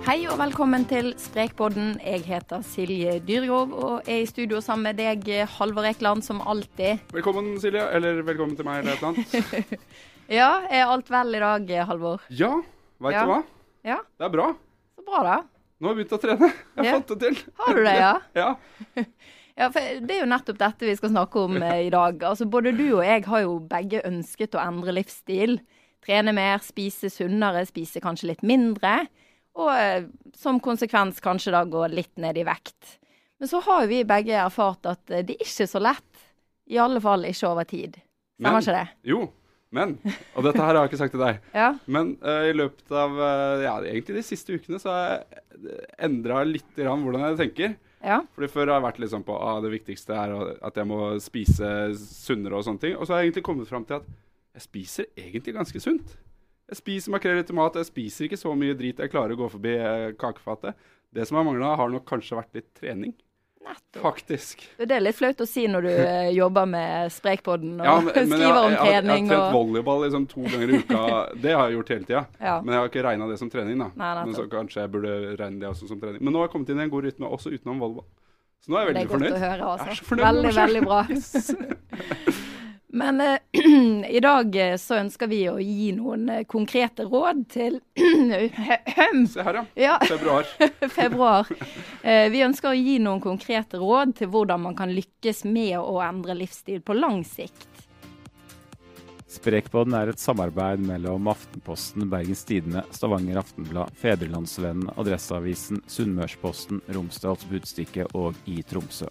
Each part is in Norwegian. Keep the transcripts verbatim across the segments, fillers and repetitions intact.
Hei og velkommen til Sprekpodden. Jeg heter Silje Dyrgrov og er i studio sammen med deg, Halvor Ekland, som alltid. Velkommen, Silje, eller velkommen til meg, eller et eller annet. Ja, er alt vel i dag, Halvor? Ja, vet Ja. du hva? Ja, Det er bra. så bra da. Nå har jeg begynt å trene. Jeg Ja. fant det til. Har du det, ja? Ja. Ja, for det er jo nettopp dette vi skal snakke om eh, i dag. Altså, både du og jeg har jo begge ønsket å endre livsstil. Trene mer, spise sunnere, spise kanskje litt mindre. Og eh, som konsekvens kanskje da gå litt ned i vekt. Men så har jo vi begge erfart at eh, det er ikke så lett. I alle fall ikke over tid. Stemmer Men- ikke det? Jo, men, og dette her har jeg ikke sagt til deg, Ja. men eh, i løpet av, eh, ja, egentlig de siste ukene, så har jeg endret litt grann hvordan jeg tenker. Ja. Fordi før har jeg vært litt sånn på, ah, det viktigste er at jeg må spise sunnere og sånne ting. Og så har jeg egentlig kommet frem til at jeg spiser egentlig ganske sunt. Jeg spiser makrell i tomat, jeg spiser ikke så mye drit jeg klarer å gå forbi eh, kakefatet. Det som har manglet har nok kanskje vært litt trening. Nettopp. Faktisk. Det er litt flaut å si når du eh, jobber med Sprekpodden og Ja, men, men jeg, skriver om jeg, har- jeg trening. har trent og... volleyball liksom to ganger i uka. Det har jeg gjort hele tiden. Ja. Men jeg har ikke regnet det som trening da. Nei, nettopp. Men så kanskje jeg burde regne det også som trening. Men nå har jeg kommet inn i en god rytme, også utenom volleyball. Så nå er jeg Det veldig er godt fornøyd. å høre, Jeg er altså. så fornøyd med Veldig, meg selv. veldig bra. Yes. Men eh, i dag eh, så ønsker vi å gi noen eh, konkrete råd til Se her, ja. ja, Februar. februar. Eh, vi ønsker å gi noen konkrete råd til hvordan man kan lykkes med å endre livsstil på lang sikt. Sprekpodden er et samarbeid mellom Aftenposten, Bergens Tidende, Stavanger Aftenblad, Fedrelandsvennen, Adresseavisen, Sunnmørsposten, Romsdals Budstikke og i Tromsø.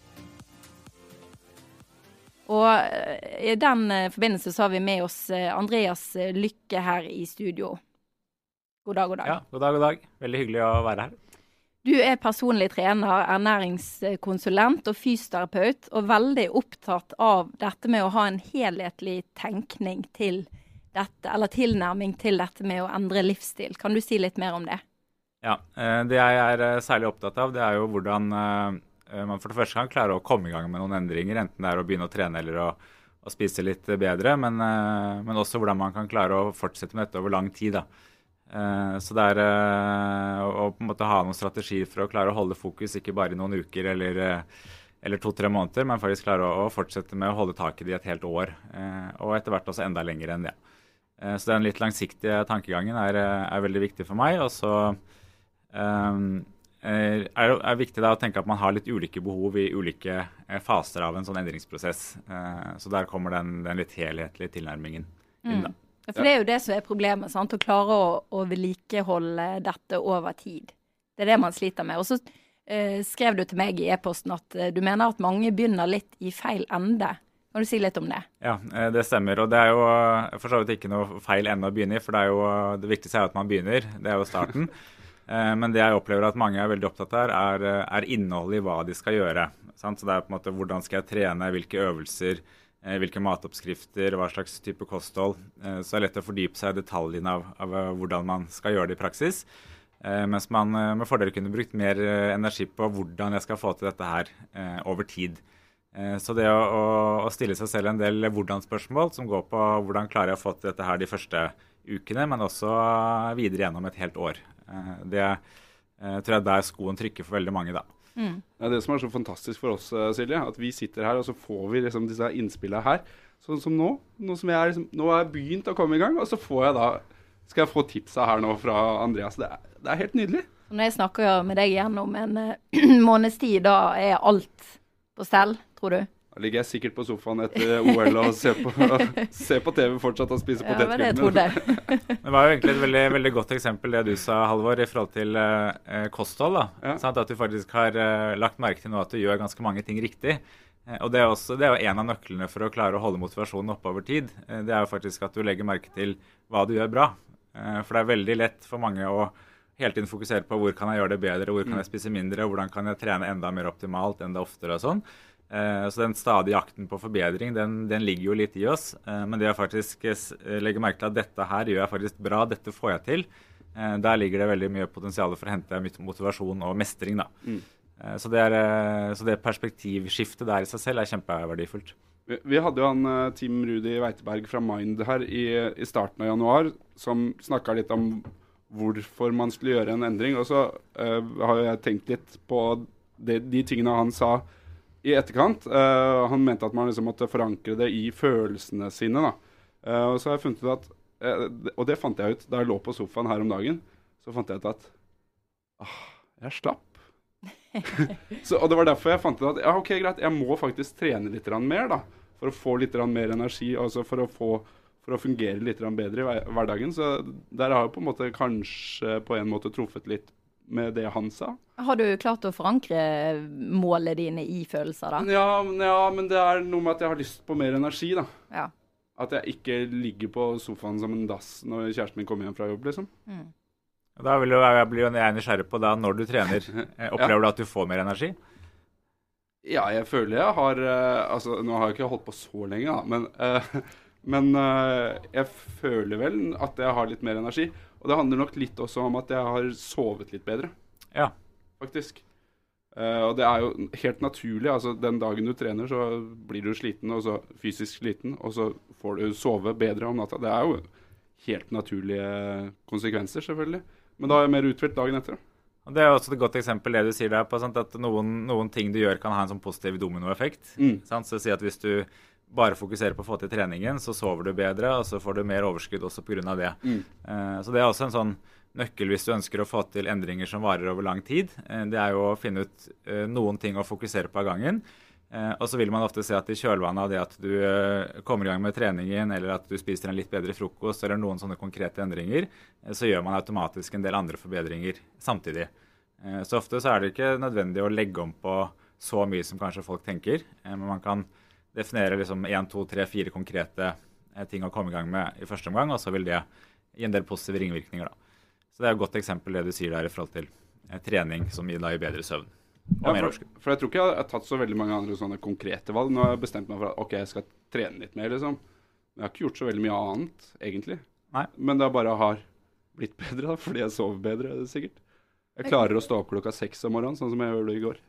Og eh, i den eh, forbindelse så har vi med oss eh, Andreas eh, Lykke her i studio. God dag, god dag. Ja, god dag, god dag. Veldig hyggelig å være her. Du er personlig trener, ernæringskonsulent og fysioterapeut, og veldig opptatt av dette med å ha en helhetlig tenkning til dette, eller tilnærming til dette med å endre livsstil. Kan du si litt mer om det? Ja, eh, det jeg er eh, særlig opptatt av, det er jo hvordan eh, man for det første kan klare å komme i gang med noen endringer, enten det er å begynne å trene eller å, å spise litt bedre, men, eh, men også hvordan man kan klare å fortsette med dette over lang tid da. Eh, Så det er eh, å å på en måte ha noen strategier for å klare å holde fokus, ikke bare i noen uker eller, eh, eller to-tre måneder, men faktisk klare å, å fortsette med å holde tak i det i et helt år, eh, og etter hvert også enda lenger enn det. Eh, Så den litt langsiktige tankegangen er, eh, er veldig viktig for meg, og så eh, er det er viktig da å tenke at man har litt ulike behov i ulike eh, faser av en sånn endringsprosess. Eh, Så der kommer den, den litt helhetlige tilnærmingen inn da. For det er jo det som er problemet, sant? Å klare å, å vedlikeholde dette over tid. Det er det man sliter med. Og så eh, skrev du til meg i e-posten at eh, du mener at mange begynner litt i feil ende. Kan du si litt om det? Ja, eh, det stemmer. Og det er jo eh, for så vidt ikke noe feil ende å begynne i, for det er jo det viktigste er at man begynner. Det er jo starten. Eh, Men det jeg opplever at mange er veldig opptatt av, er, er innholdet i hva de skal gjøre. Sant? Så det er på en måte hvordan skal jeg trene, hvilke øvelser, eh, hvilke matoppskrifter, hva slags type kosthold. Eh, Så det er lett å fordype seg i detaljene av, av eh, hvordan man skal gjøre det i praksis. Eh, Mens man eh, med fordel kunne brukt mer eh, energi på hvordan jeg skal få til dette her eh, over tid. Eh, Så det å, å, å stille seg selv en del hvordan-spørsmål som går på hvordan klarer jeg å få til dette her de første ukene, men også videre gjennom et helt år. Eh, Det eh, tror jeg der skoen trykker for veldig mange da. Det er det som er så fantastisk for oss, eh, Silje, at vi sitter her, og så får vi liksom disse innspillene her. Sånn som nå. Nå som jeg er, liksom, nå har jeg begynt å komme i gang, og så får jeg da, skal jeg få tipsa her nå fra Andreas. Det er, det er helt nydelig. Så når jeg snakker med deg gjennom en eh, måneds tid, da er alt på stell, tror du? Da ligger jeg sikkert på sofaen etter O L og ser på, ser på T V fortsatt og spiser Ja, det var det jeg potetgull. trodde. Det var jo egentlig et veldig, veldig godt eksempel det du sa, Halvor, i forhold til eh, kosthold da. Ja. Sant? At du faktisk har eh, lagt merke til nå at du gjør ganske mange ting riktig. Eh, og det er, også, det er jo en av nøklene for å klare å holde motivasjonen oppe over tid. Eh, det er jo faktisk at du legger merke til hva du gjør bra. Eh, for det er veldig lett for mange å hele tiden fokusere på hvor kan jeg gjøre det bedre, hvor kan jeg spise mindre, og hvordan kan jeg trene enda mer optimalt, enda oftere og sånn. Eh, Så den stadige jakten på forbedring, den, den ligger jo litt i oss. Eh, Men det å faktisk eh, s- legge merke til at dette her gjør jeg faktisk bra, dette får jeg til, eh, der ligger det veldig mye potensial for å hente mye motivasjon og mestring da. Eh, Så det, er, eh, så det perspektivskiftet der i seg selv er kjempeverdifullt. Vi, vi hadde jo han eh, Tim Rudi Weiteberg fra Mind her i, i starten av januar, som snakket litt om hvorfor man skulle gjøre en endring. Og så uh, har jeg tenkt litt på det, de tingene han sa i etterkant. Uh, han mente at man liksom måtte forankre det i følelsene sine. Da. Uh, og så har jeg funnet ut at, uh, og det fant jeg ut da jeg lå på sofaen her om dagen, så fant jeg ut at ah, jeg slapp. så, og det var derfor jeg fant ut at ja, ok, greit, jeg må faktisk trene litt mer da, for å få litt mer energi, altså for å, få, for å fungere litt bedre i hverdagen. Så der har jeg på en måte kanskje på en måte truffet litt med det han sa. Har du klart å forankre målene dine i følelser da? Ja, ja, men det er noe med at jeg har lyst på mer energi da. Ja. At jeg ikke ligger på sofaen som en dass når kjæresten min kommer hjem fra jobb, liksom. Mm. Da vil jeg bli nysgjerrig på da, når du trener. Opplever ja. du at du får mer energi? Ja, jeg føler jeg har, uh, altså nå har jeg ikke holdt på så lenge da, men, uh, men uh, jeg føler vel at jeg har litt mer energi. Og det handler nok litt også om at jeg har sovet litt bedre. Ja. Faktisk. Uh, og det er jo helt naturlig, altså den dagen du trener så blir du sliten, og så fysisk sliten, og så får du sove bedre om natta. Det er jo helt naturlige konsekvenser selvfølgelig. Men da er jeg mer uthvilt dagen etter. Og det er også et godt eksempel det du sier der på, sant? At noen, noen ting du gjør kan ha en sånn positiv dominoeffekt. Mm. Sant? Så si at hvis du bare fokuserer på å få til treningen, så sover du bedre, og så får du mer overskudd også på grunn av det. Mm. Uh, så det er også en sånn nøkkel hvis du ønsker å få til endringer som varer over lang tid. Uh, det er jo å finne ut uh, noen ting å fokusere på av gangen. Uh, og så vil man ofte se at i kjølvannet av det at du uh, kommer i gang med treningen, eller at du spiser en litt bedre frokost, eller noen sånne konkrete endringer, uh, så gjør man automatisk en del andre forbedringer samtidig. Uh, så ofte så er det ikke nødvendig å legge om på så mye som kanskje folk tenker, uh, men man kan definere liksom en, to, tre, fire konkrete uh, ting å komme i gang med i første omgang, og så vil det gi en del positive ringvirkninger da. Så det er et godt eksempel det du sier der i forhold til uh, trening som gir deg bedre søvn. Ja, for, for jeg tror ikke jeg har tatt så veldig mange andre sånne konkrete valg. Nå har jeg bestemt meg for at ok, jeg skal trene litt mer, liksom. Men jeg har ikke gjort så veldig mye annet, egentlig. Nei. Men det bare har blitt bedre, da, fordi jeg sover bedre, sikkert. Jeg klarer å stå opp klokka seks om morgenen, sånn som jeg gjorde i går.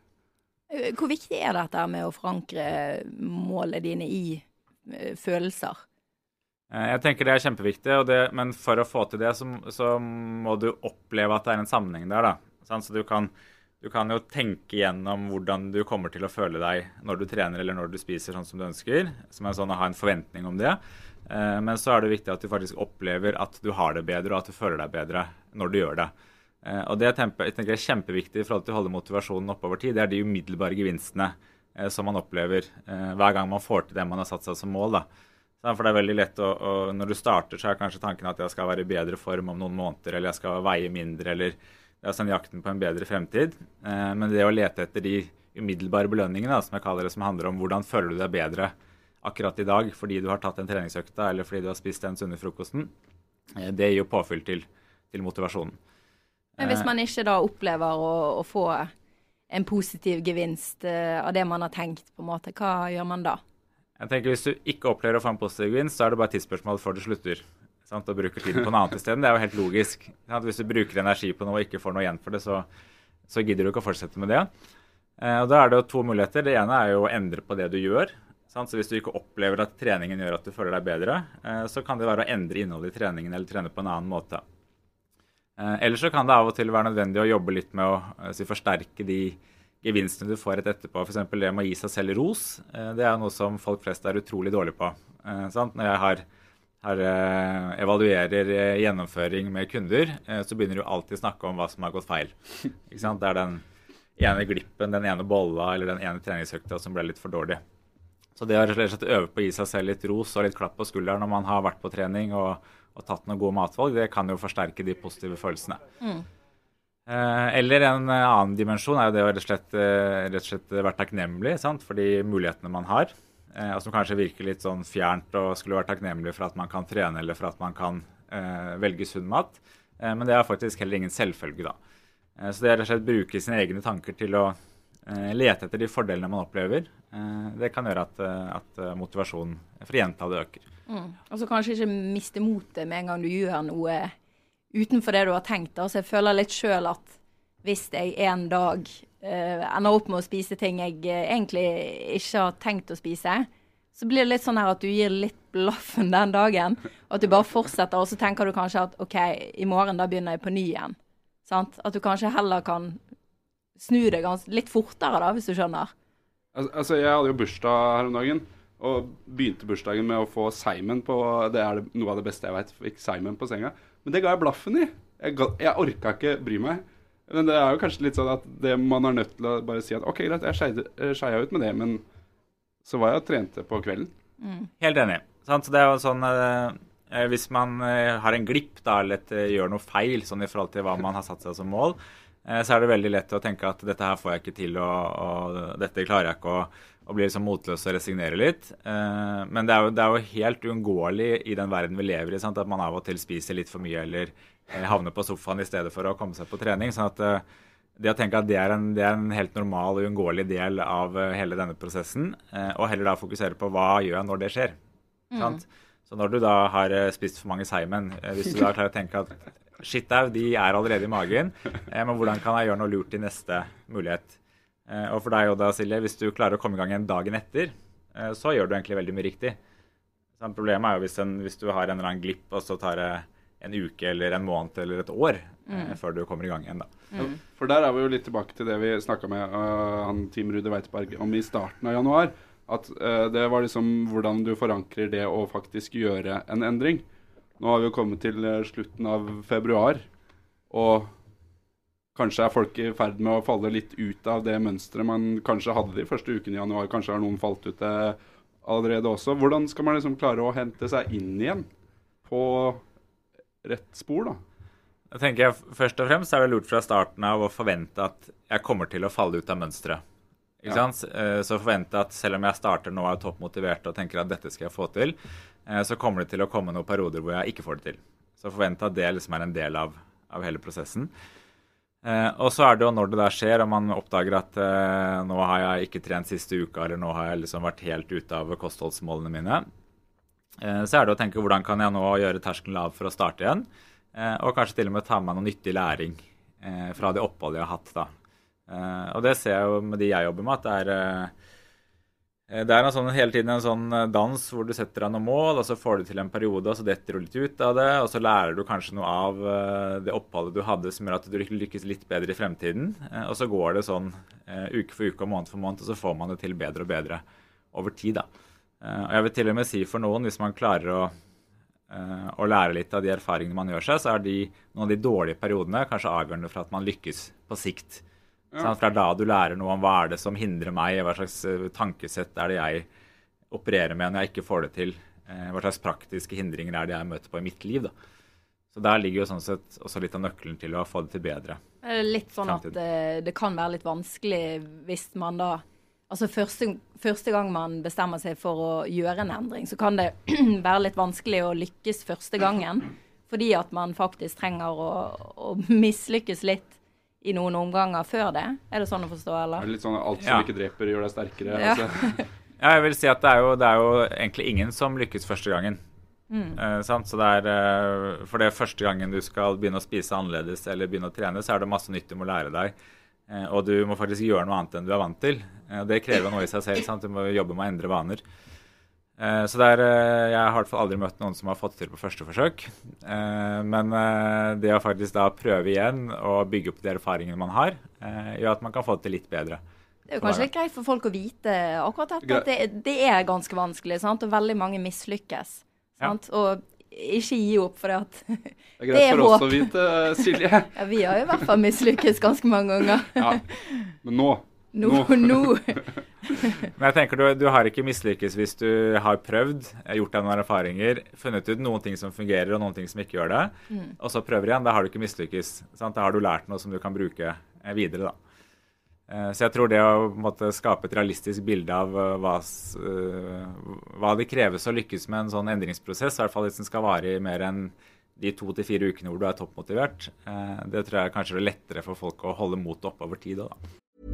Hvor viktig er dette med å forankre målene dine i uh, følelser? Jeg tenker det er kjempeviktig, og det, men for å få til det, så, så må du oppleve at det er en sammenheng der, da. Sånn, så du kan... Du kan jo tenke gjennom hvordan du kommer til å føle deg når du trener eller når du spiser sånn som du ønsker, som er sånn å ha en forventning om det. Men så er det viktig at du faktisk opplever at du har det bedre, og at du føler deg bedre når du gjør det. Og det jeg tenker er kjempeviktig i forhold til å holde motivasjonen oppe over tid. Det er de umiddelbare gevinstene som man opplever hver gang man får til det man har satt seg som mål, da. For det er veldig lett å, å, når du starter så er kanskje tanken at jeg skal være i bedre form om noen måneder, eller jeg skal veie mindre, eller det er sånn jakten på en bedre fremtid, eh, men det å lete etter de umiddelbare belønningene, som jeg kaller det, som handler om hvordan føler du deg bedre akkurat i dag, fordi du har tatt en treningsøkta, eller fordi du har spist den sunne frokosten, eh, det gir jo påfyll til, til motivasjonen. Men hvis man ikke da opplever å, å få en positiv gevinst eh, av det man har tenkt, på en måte, hva gjør man da? Jeg tenker hvis du ikke opplever å få en positiv gevinst, så er det bare tidsspørsmål før du slutter. Sant, og bruker tiden på noe annet i stedet. Det er jo helt logisk. Sant? Hvis du bruker energi på noe og ikke får noe igjen for det, så, så gidder du ikke å fortsette med det. Eh, og da er det jo to muligheter. Det ene er jo å endre på det du gjør. Sant? Så hvis du ikke opplever at treningen gjør at du føler deg bedre, eh, så kan det være å endre innholdet i treningen eller trene på en annen måte. Eh, eller så kan det av og til være nødvendig å jobbe litt med å eh, si, forsterke de gevinstene du får rett etterpå. For eksempel det med å gi seg selv ros. Eh, det er noe som folk flest er utrolig dårlig på. Eh, sant? Når jeg har Her eh, evaluerer eh, gjennomføring med kunder, eh, så begynner du alltid å snakke om hva som har gått feil. Ikke sant? Det er den ene glippen, den ene bolla eller den ene treningsøkta som ble litt for dårlig. Så det å rett og slett øve på å gi seg selv litt ros og litt klapp på skulderen når man har vært på trening og, og tatt noen gode matvalg, det kan jo forsterke de positive følelsene. Mm. Eh, eller en annen dimensjon er jo det å rett og slett, rett og slett være takknemlig, sant? For de mulighetene man har. Eh, som kanskje virker litt sånn fjernt og skulle vært takknemlig for at man kan trene eller for at man kan eh, velge sunn mat. Eh, men det er faktisk heller ingen selvfølge da. Eh, så det er rett og slett bruke sine egne tanker til å eh, lete etter de fordelene man opplever. Eh, det kan gjøre at, at motivasjonen for å gjenta det øker. Mm. Og så kanskje ikke miste motet med en gang du gjør noe utenfor det du har tenkt. Altså jeg føler litt selv at hvis jeg en dag Uh, ender opp med å spise ting jeg uh, egentlig ikke har tenkt å spise, så blir det litt sånn her at du gir litt blaffen den dagen, og at du bare fortsetter, og så tenker du kanskje at ok, i morgen da begynner jeg på ny igjen. Sant? At du kanskje heller kan snu deg gans- litt fortere da, hvis du skjønner. Al- Altså, jeg hadde jo bursdag her om dagen, og begynte bursdagen med å få Simon på, det er det, noe av det beste jeg vet, fikk Simon på senga. Men det ga jeg blaffen i. Jeg, ga, jeg orka ikke bry meg. Men det er jo kanskje litt sånn at det man er nødt til å bare si at ok, greit, jeg skeide- eh, skeia ut med det, men så var jeg og trente på kvelden. Helt enig. Sant? Så det er jo sånn, eh, hvis man eh, har en glipp da, eller et, eh, gjør noe feil sånn i forhold til hva man har satt seg som mål, eh, så er det veldig lett å tenke at dette her får jeg ikke til, og, og dette klarer jeg ikke å og blir liksom motløs og resignere litt. Eh, men det er, jo, det er jo helt uunngåelig i den verden vi lever i, sant? At man av og til spiser litt for mye eller eh, havner på sofaen i stedet for å komme seg på trening. Sånn at eh, det å tenke at det er en, det er en helt normal og uunngåelig del av eh, hele denne prosessen, eh, og heller da fokusere på hva gjør jeg når det skjer. Mm. Sant? Så når du da har eh, spist for mange Simon, eh, hvis du da klarer å tenke at shit au, de er allerede i magen, eh, men hvordan kan jeg gjøre noe lurt i neste mulighet? Eh, og for deg og da, Silje, hvis du klarer å komme i gang en dagen etter, eh, så gjør du egentlig veldig mye riktig. Så problemet er jo hvis, en, hvis du har en eller annen glipp, og så tar det en uke eller en måned eller et år eh, Mm. før du kommer i gang igjen da. Ja, for der er vi jo litt tilbake til det vi snakket med uh, han Team Rude Weitberg om i starten av januar. At uh, det var liksom hvordan du forankrer det å faktisk gjøre en endring. Nå har vi jo kommet til uh, slutten av februar, og kanskje er folk i ferd med å falle litt ut av det mønstret man kanskje hadde de første ukene i januar. Kanskje har noen falt ut det allerede også. Hvordan skal man liksom klare å hente seg inn igjen på rett spor da? Jeg tenker jeg, først og fremst er det lurt fra starten av å forvente at jeg kommer til å falle ut av mønstret. Ikke Ja. sant? Eh, Så forvente at selv om jeg starter nå og er toppmotivert og tenker at dette skal jeg få til, eh, så kommer det til å komme noen perioder hvor jeg ikke får det til. Så forvente at det liksom er en del av, av hele prosessen. Eh, og så er det jo når det der skjer, og man oppdager at eh, nå har jeg ikke trent siste uka, eller nå har jeg liksom vært helt ute av kostholdsmålene mine, eh, så er det å tenke hvordan kan jeg nå gjøre terskelen lav for å starte igjen, eh, og kanskje til og med ta med noe nyttig læring eh, fra det oppholdet jeg har hatt da. Eh, og det ser jeg jo med de jeg jobber med, at det er eh, Det er en sånn, hele tiden en sånn dans hvor du setter deg noen mål, og så får du til en periode, og så detter du litt ut av det, og så lærer du kanskje noe av uh, det oppholdet du hadde som gjør at du lykkes litt bedre i fremtiden. Uh, og så går det sånn uh, uke for uke og måned for måned, og så får man det til bedre og bedre over tid. da. Uh, og jeg vil til og med si for noen, hvis man klarer å, uh, å lære litt av de erfaringene man gjør seg, så er de, noen av de dårlige periodene kanskje avgjørende for at man lykkes på sikt. Ja. For det er da du lærer noe om hva er det som hindrer meg, hva slags tankesett er det jeg opererer med når jeg ikke får det til, hva slags praktiske hindringer er det jeg møter på i mitt liv. da. Så der ligger jo sånn sett også litt av nøkkelen til å få det til bedre. Det er litt sånn at det, det kan være litt vanskelig hvis man da, altså første, første gang man bestemmer seg for å gjøre en endring, så kan det være litt vanskelig å lykkes første gangen, fordi at man faktisk trenger å, å mislykkes litt i noen omganger før det. Er det sånn å forstå, eller? Er det litt sånn at alt som Ja. ikke dreper gjør deg sterkere? Ja. Altså. Ja, jeg vil si at det er jo, det er jo egentlig ingen som lykkes første gangen. Mm. Eh, sant? Så det er, eh, for det er første gangen du skal begynne å spise annerledes eller begynne å trene, så er det masse nytt du må lære deg. Eh, og du må faktisk gjøre noe annet enn du er vant til. Eh, det krever noe i seg selv, sant? Du må jobbe med å endre vaner. Eh, så det er, eh, jeg har i hvert fall aldri møtt noen som har fått det til på første forsøk. Eh, men eh, det å faktisk da prøve igjen og bygge opp de erfaringene man har, eh, gjør at man kan få det til litt bedre. Det er jo kanskje litt greit for folk å vite akkurat dette, at det, det er ganske vanskelig, sant? Og veldig mange mislykkes. Sant? Ja. Og ikke gi opp, for det at Det er greit for oss å vite, Silje. Ja, vi har jo i hvert fall mislykkes ganske mange ganger. Ja, men nå. Nå, nå. Men jeg tenker du, du har ikke mislykkes hvis du har prøvd, gjort deg noen erfaringer, funnet ut noen ting som fungerer og noen ting som ikke gjør det, mm. og så prøver igjen, da har du ikke mislykkes. Sant? Da har du lært noe som du kan bruke videre da. Så jeg tror det å måtte skape et realistisk bilde av hva, hva det kreves å lykkes med en sånn endringsprosess, i hvert fall hvis den skal vare i mer enn de to til fire ukene hvor du er toppmotivert, det tror jeg kanskje er lettere for folk å holde motet opp over tid da.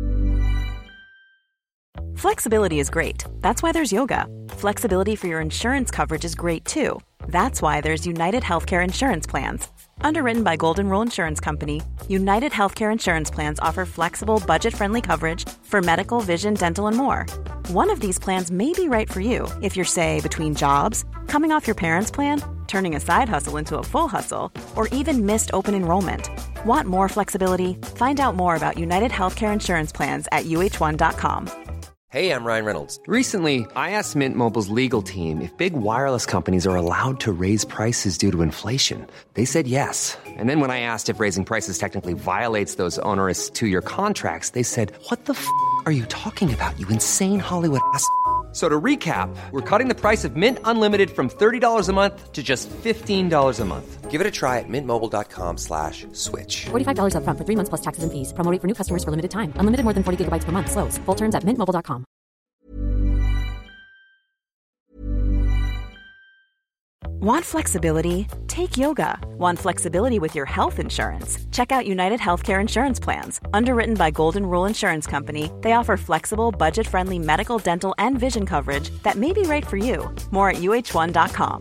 Flexibility is great. That's why there's yoga. Flexibility for your insurance coverage is great too. That's why there's United Healthcare Insurance Plans. Underwritten by Golden Rule Insurance Company, United Healthcare Insurance Plans offer flexible, budget-friendly coverage for medical, vision, dental, and more. One of these plans may be right for you if you're, say, between jobs, coming off your parents' plan, turning a side hustle into a full hustle, or even missed open enrollment. Want more flexibility? Find out more about United Healthcare Insurance Plans at U H one dot com. Hey, I'm Ryan Reynolds. Recently, I asked Mint Mobile's legal team if big wireless companies are allowed to raise prices due to inflation. They said yes. And then when I asked if raising prices technically violates those onerous two-year contracts, they said, what the f*** are you talking about, you insane Hollywood ass f- So to recap, we're cutting the price of Mint Unlimited from thirty dollars a month to just fifteen dollars a month. Give it a try at mintmobile.com slash switch. forty-five dollars up front for three months plus taxes and fees. Promo rate for new customers for limited time. Unlimited more than forty gigabytes per month. Slows full terms at mint mobile dot com. Want flexibility? Take yoga. Want flexibility with your health insurance? Check out United Healthcare Insurance Plans. Underwritten by Golden Rule Insurance Company, they offer flexible, budget-friendly medical, dental, and vision coverage that may be right for you. More at U H one dot com.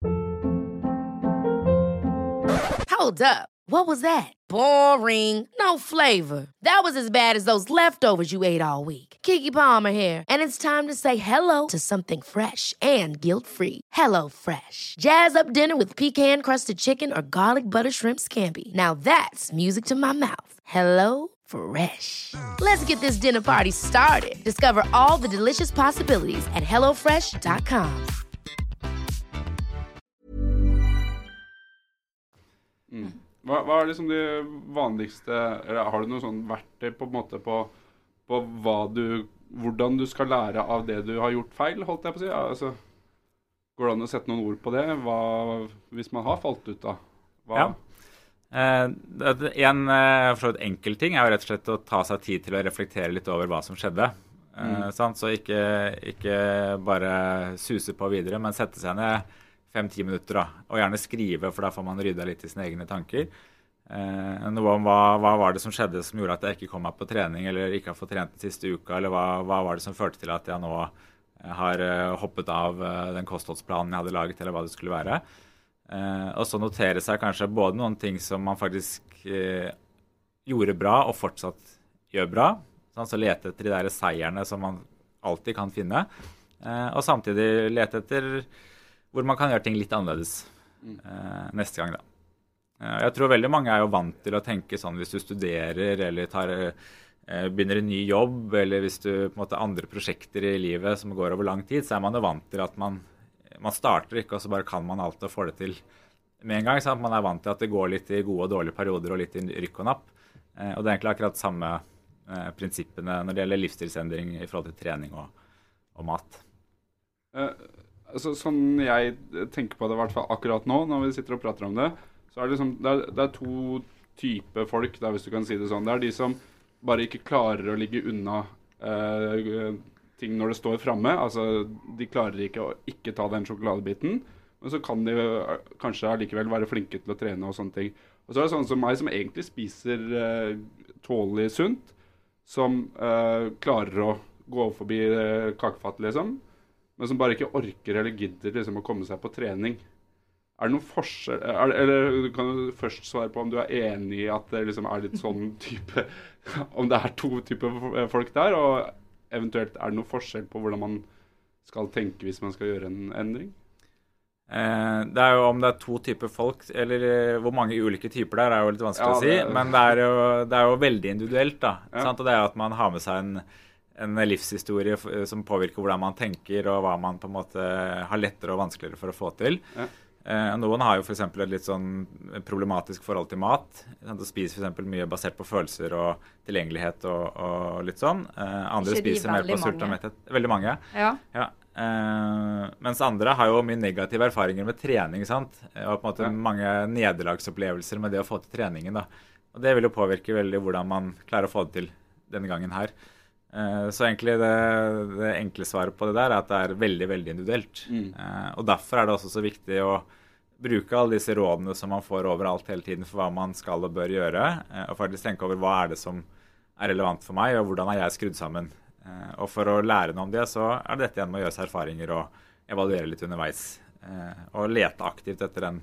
Hold up. What was that? Boring. No flavor. That was as bad as those leftovers you ate all week. Keke Palmer here, and it's time to say hello to something fresh and guilt-free. Hello Fresh. Jazz up dinner with pecan-crusted chicken or garlic butter shrimp scampi. Now that's music to my mouth. Hello Fresh. Let's get this dinner party started. Discover all the delicious possibilities at hello fresh dot com. Mm. Hva, hva er liksom de vanligste, eller har du noe sånn verktøy på en måte på, på hva du, hvordan du skal lære av det du har gjort feil, holdt jeg på å si? Ja, altså, går det an å sette noen ord på det? Hva, hvis man har falt ut da? Hva? Ja. Eh, det, en eh, for et enkel ting er jo rett og slett å ta seg tid til å reflektere litt over hva som skjedde. Eh, mm. sant? Så ikke, ikke bare suse på videre, men sette seg ned fem-ti minutter da, og gjerne skrive, for da får man rydda litt i sine egne tanker. Eh, noe om hva, hva var det som skjedde som gjorde at jeg ikke kom meg på trening, eller ikke har fått trent den siste uka, eller hva, hva var det som førte til at jeg nå har uh, hoppet av uh, den kostholdsplanen jeg hadde laget, eller hva det skulle være. Eh, og så notere seg kanskje både noen ting som man faktisk uh, gjorde bra, og fortsatt gjør bra, sånn, så lete etter de der seierne som man alltid kan finne, eh, og samtidig lete etter hvor man kan gjøre ting litt annerledes eh, neste gang da. Eh, jeg tror veldig mange er jo vant til å tenke sånn hvis du studerer eller tar, eh, begynner en ny jobb, eller hvis du på en måte andre prosjekter i livet som går over lang tid, så er man jo vant til at man, man starter ikke, og så bare kan man alt og få det til med en gang. Sant? Man er vant til at det går litt i gode og dårlige perioder og litt i rykk og napp. Eh, og det er egentlig akkurat samme eh, prinsippene når det gjelder livsstilsendring i forhold til trening og, og mat. Uh. Altså, sånn jeg tenker på det i hvert fall akkurat nå, når vi sitter og prater om det, så er det, liksom, det, er, det er to typer folk, da, hvis du kan si det sånn. Det er de som bare ikke klarer å ligge unna eh, ting når det står fremme. Altså, de klarer ikke å ikke ta den sjokoladebiten, men så kan de kanskje allikevel være flinke til å trene og sånne ting. Og så er det sånn som meg, som egentlig spiser eh, tålelig sunt, som eh, klarer å gå forbi eh, kakefatt, liksom, men som bare ikke orker eller gidder liksom, å komme seg på trening. Er det noen forskjell, er det, eller du kan du først svare på om du er enig i at det liksom er litt sånn type, om det er to typer folk der, og eventuelt er det noen forskjell på hvordan man skal tenke hvis man skal gjøre en endring? Eh, det er jo om det er to typer folk, eller hvor mange ulike typer der er jo litt vanskelig ja, å si, det, men det er, jo, det er jo veldig individuelt da, ja. Sant? Og det er jo at man har med seg en en livshistorie som påvirker hvordan man tenker, og hva man på en måte har lettere og vanskeligere for å få til. Ja. Eh, noen har jo for eksempel et litt sånn problematisk forhold til mat. De spiser for eksempel mye basert på følelser og tilgjengelighet og, og litt sånn. Eh, andre spiser mer på sult og metthet. Veldig mange. Ja. Ja. Eh, mens andre har jo mye negative erfaringer med trening, sant? Og på en måte ja. mange nederlagsopplevelser med det å få til treningen, da. Og det vil jo påvirke veldig hvordan man klarer å få det til denne gangen her. Så egentlig det, det enkle svaret på det der er at det er veldig, veldig individuelt. Mm. Og derfor er det også så viktig å bruke alle disse rådene som man får overalt hele tiden for hva man skal og bør gjøre, og faktisk tenke over hva er det som er relevant for meg, og hvordan har jeg skrudd sammen. Og for å lære noe om det, så er dette igjen med å gjøre seg erfaringer og evaluere litt underveis, og lete aktivt etter den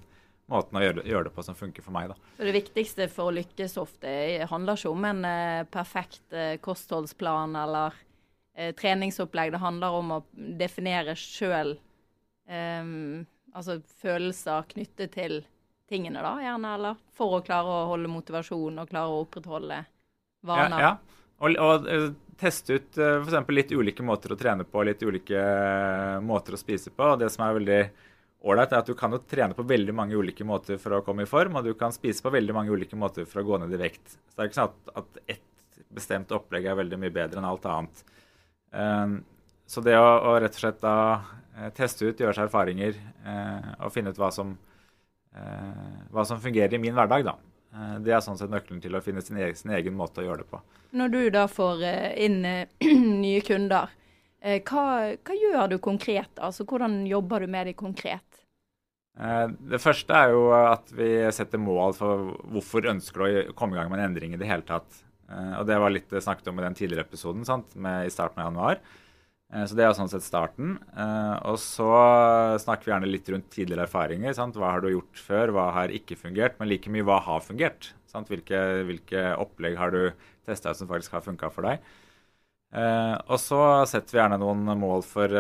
måten å gjøre, gjøre det på som funker for meg da. Så det viktigste for å lykkes ofte handler ikke om en eh, perfekt eh, kostholdsplan eller eh, treningsopplegg. Det handler om å definere selv eh, altså følelser knyttet til tingene da, gjerne, eller for å klare å holde motivasjon og klare å opprettholde vaner. Ja, ja. Og, og uh, teste ut uh, for eksempel litt ulike måter å trene på, litt ulike uh, måter å spise på. Og det som er veldig ålreit er at du kan jo trene på veldig mange ulike måter for å komme i form, og du kan spise på veldig mange ulike måter for å gå ned i vekt. Så det er ikke sånn at, at ett bestemt opplegg er veldig mye bedre enn alt annet. Uh, så det å, å rett og slett da uh, teste ut, gjøre seg erfaringer uh, og finne ut hva som, uh, hva som fungerer i min hverdag da. Det er sånn sett nøkkelen til å finne sin egen, sin egen måte å gjøre det på. Når du da får inn nye kunder, hva, hva gjør du konkret? Altså, hvordan jobber du med det konkret? Det første er jo at vi setter mål for hvorfor ønsker du å komme i gang med en endring i det hele tatt. Og det var litt snakket om i den tidligere episoden, sant? Med, i starten av januar. Så det er sånn sett starten. Og så snakker vi gjerne litt rundt tidligere erfaringer. Sant? Hva har du gjort før? Hva har ikke fungert? Men like mye hva har fungert? Sant? Hvilke, hvilke opplegg har du testet som faktisk har funket for deg? Og så setter vi gjerne noen mål for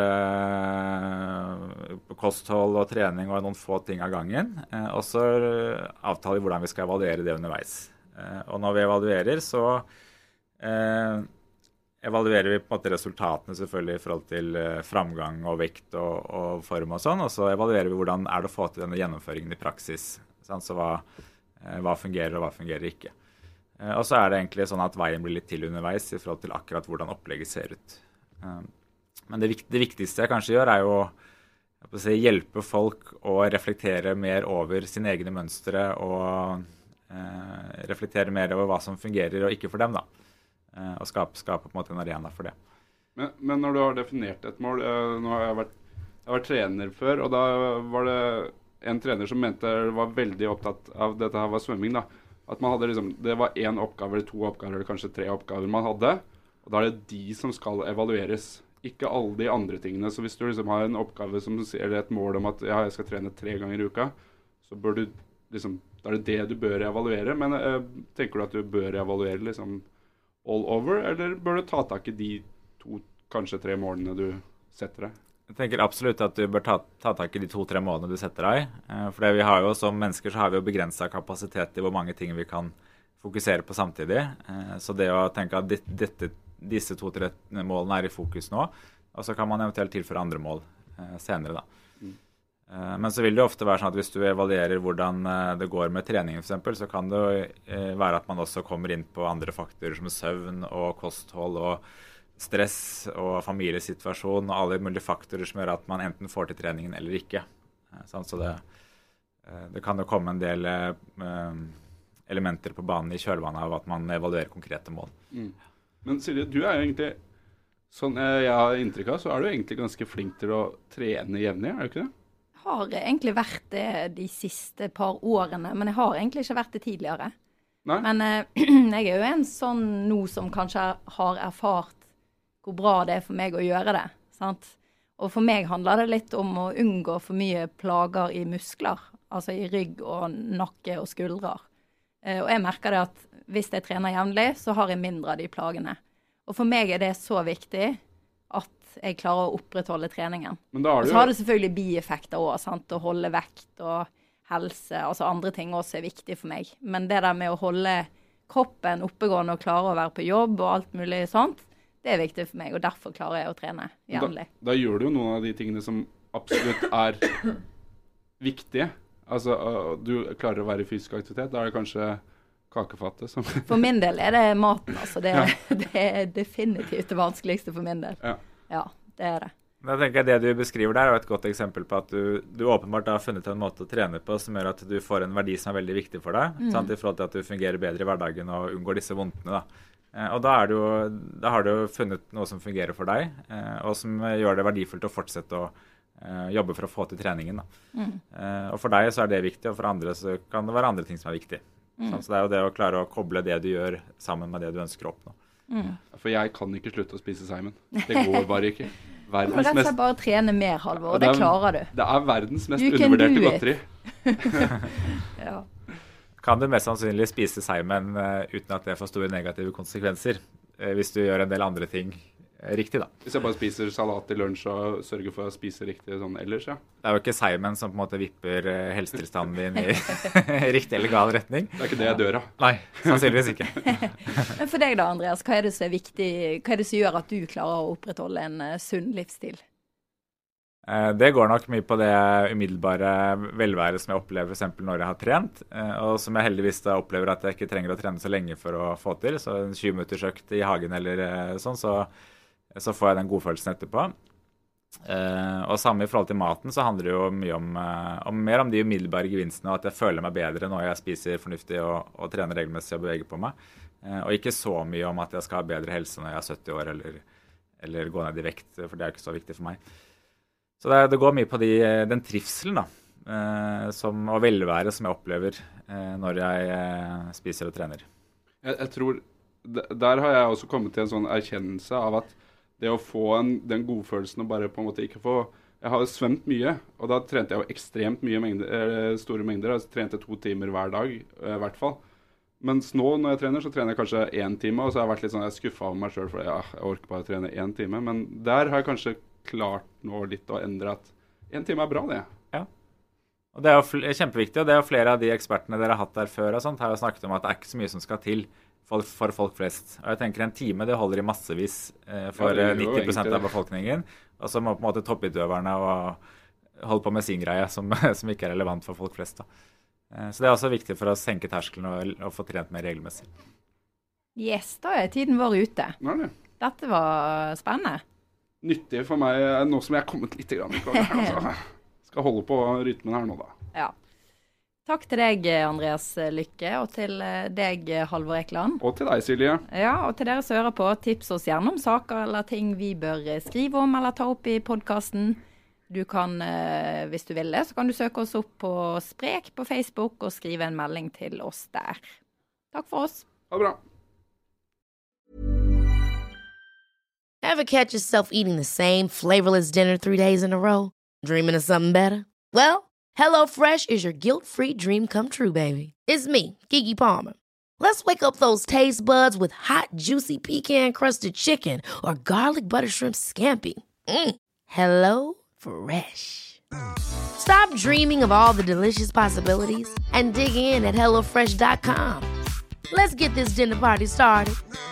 kosthold og trening og noen få ting av gangen. Og så avtaler vi hvordan vi skal evaluere det underveis. Og når vi evaluerer, så evaluerer vi på en måte resultatene selvfølgelig i forhold til eh, framgang og vekt og, og form og sånn, og så evaluerer vi hvordan er det å få til denne gjennomføringen i praksis. Sant? Så hva, eh, hva fungerer og hva fungerer ikke. Eh, og så er det egentlig sånn at veien blir litt til underveis i forhold til akkurat hvordan opplegget ser ut. Eh, men det, det viktigste jeg kanskje gjør er jo å si, hjelpe folk å reflektere mer over sine egne mønstre og eh, reflektere mer over hva som fungerer og ikke for dem da. Og skape, skape på en måte en arena for det. Men, men når du har definert et mål, uh, nå har jeg vært, jeg har vært trener før, og da var det en trener som mente var veldig opptatt av dette her var svømming da. At man hadde liksom, det var en oppgave eller to oppgaver eller kanskje tre oppgaver man hadde, og da er det de som skal evalueres, ikke alle de andre tingene. Så hvis du liksom har en oppgave som ser et mål om at ja, jeg skal trene tre ganger i uka, så bør du liksom, da er det det du bør evaluere, men uh, tenker du at du bør evaluere liksom all over, eller bør du ta tak i de to, kanskje tre målene du setter deg? Jeg tenker absolutt at du bør ta, ta tak i de to-tre målene du setter deg. For det vi har jo som mennesker så har vi jo begrenset kapasitet i hvor mange ting vi kan fokusere på samtidig. Så det å tenke at dette, disse to-tre målene er i fokus nå, og så kan man eventuelt tilføre andre mål senere da. Mm. Men så vil det ofte være sånn at hvis du evaluerer hvordan det går med treningen for eksempel, så kan det være at man også kommer inn på andre faktorer som søvn og kosthold og stress og familiesituasjon og alle mulige faktorer som gjør at man enten får til treningen eller ikke. Så det, det kan jo komme en del elementer på banen i kjølvannet av at man evaluerer konkrete mål. Mm. Men Silje, du er jo egentlig, sånn jeg har inntrykk av, så er du egentlig ganske flink til å trene jevnlig, er du ikke det? Har egentlig vært det de siste par årene, men jeg har egentlig ikke vært det tidligere. Nei? Men eh, jeg er jo en sånn nå som kanskje har erfart hvor bra det er for meg å gjøre det, sant? Og for meg handler det litt om å unngå for mye plager i muskler, altså i rygg og nakke og skuldrer. Eh, og jeg merker det at hvis jeg trener jevnlig, så har jeg mindre av de plagene. Og for meg er det så viktig at jeg klarer å opprettholde treningen. Men da har du... Og så har det selvfølgelig bieffekter også, sant? Å holde vekt og helse, altså andre ting også er viktig for meg. Men det der med å holde kroppen oppegående og klare å være på jobb og alt mulig sånt, det er viktig for meg, og derfor klarer jeg å trene jevnlig. Da, da gjør du jo noen av de tingene som absolutt er viktige. Altså, du klarer å være i fysisk aktivitet, da er det kanskje kakefattet som... For min del er det maten, altså. Det, ja. Det er definitivt det vanskeligste for min del. Ja. Ja, det er det. Da tenker jeg Det du beskriver der er et godt eksempel på at du, du åpenbart har funnet en måte å trene på som gjør at du får en verdi som er veldig viktig for deg, mm. sant, i forhold til at du fungerer bedre i hverdagen og unngår disse vondtene. Da. Eh, og da, er du, da har du funnet noe som fungerer for deg, eh, og som gjør det verdifullt å fortsette å eh, jobbe for å få til treningen. Da. Mm. Eh, og for deg så er det viktig, og for andre så kan det være andre ting som er viktig. Mm. Så det er jo det å klare å koble det du gjør sammen med det du ønsker å oppnå. Mm. For jeg kan ikke slutte å spise Simon. Det går bare ikke. Verdens mest... bare trene mer, Halvor, og det, det klarer du. Det er verdens mest undervurderte godteri. Ja. Kan du mest sannsynlig spise seimen uh, uten at det får store negative konsekvenser, uh, hvis du gjør en del andre ting uh, riktig, da. Hvis jeg bare spiser salat til lunsj og sørger for å spise riktig sånn ellers, ja. Det er jo ikke seimen som på en måte vipper uh, helsetilstanden din i riktig eller gal retning. Det er ikke det jeg dør av. Nei, sannsynligvis ikke. Men for deg da, Andreas, hva er det som er viktig, hva er det som gjør at du klarer å opprettholde en uh, sunn livsstil? Det går nok mye på det umiddelbare velvære som jeg opplever for eksempel når jeg har trent, og som jeg heldigvis da opplever at jeg ikke trenger å trene så lenge for å få til. Så en tjue minutters økt i hagen eller sånn, så, så får jeg den godfølelsen etterpå. Og samme i forhold til maten så handler det jo mye om, om mer om de umiddelbare gevinstene, og at jeg føler meg bedre når jeg spiser fornuftig og, og trener regelmessig og beveger på meg. Og ikke så mye om at jeg skal ha bedre helse når jeg er sytti år eller, eller gå ned i vekt, for det er ikke så viktig for meg. Så det, det går mye på de, den trivselen da, eh, som, og velvære som jeg opplever eh, når jeg eh, spiser og trener. Jeg, jeg tror, der har jeg også kommet til en sånn erkjennelse av at det å få en, den godfølelsen og bare på en måte ikke få... Jeg har svømt mye, og da trente jeg jo ekstremt mye mengder, store mengder. Jeg trente to timer hver dag, i hvert fall. Mens nå når jeg trener, så trener jeg kanskje én time, og så har jeg vært litt sånn, jeg skuffet av meg selv, for ja, jeg orker bare å trene én time. Men der har jeg kanskje klart nå litt å endre at en time er bra, det. Ja, og det er jo kjempeviktig, og det er jo flere av de ekspertene dere har hatt der før og sånt, har jo snakket om at det er ikke så mye som skal til for, for folk flest. Og jeg tenker en time, det holder i massevis eh, for ja, nitti prosent av befolkningen, og så må på en måte toppidøverne og holde på med sin greie som, som ikke er relevant for folk flest. Da. Eh, så det er også viktig for å senke terskelen og, og få trent mer regelmessig. Yes, da er tiden vår ute. Nå er det. Dette var spennende. Nyttig for meg, nå som jeg har kommet litt grann i klokka her, så skal holde på rytmen her nå da. Ja. Takk til deg, Andreas Lykke, og til deg, Halvor Ekeland. Og til deg, Silje. Ja, og til dere som hører på, tips oss gjerne om saker eller ting vi bør skrive om eller ta opp i podcasten. Du kan, hvis du vil det, så kan du søke oss opp på Sprek på Facebook og skrive en melding til oss der. Takk for oss. Ha det bra. Ever catch yourself eating the same flavorless dinner three days in a row? Dreaming of something better? Well, HelloFresh is your guilt-free dream come true, baby. It's me, Keke Palmer. Let's wake up those taste buds with hot, juicy pecan-crusted chicken or garlic butter shrimp scampi. Mm. Hello Fresh. Stop dreaming of all the delicious possibilities and dig in at hello fresh dot com. Let's get this dinner party started.